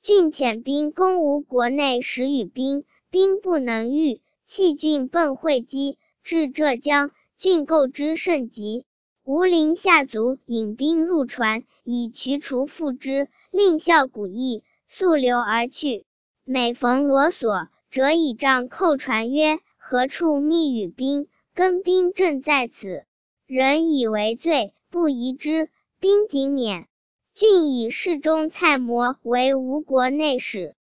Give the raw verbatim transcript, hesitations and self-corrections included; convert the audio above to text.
郡遣兵攻吴国内十余兵，兵不能御，弃郡奔会稽，至浙江，郡构之甚急。吴陵下卒引兵入船，以渠除复之，令校鼓役，速流而去。每逢罗索，折以杖扣船曰：何处密与兵？更兵正在此。人以为罪，不疑之，兵仅免。郡以侍中蔡模为吴国内史。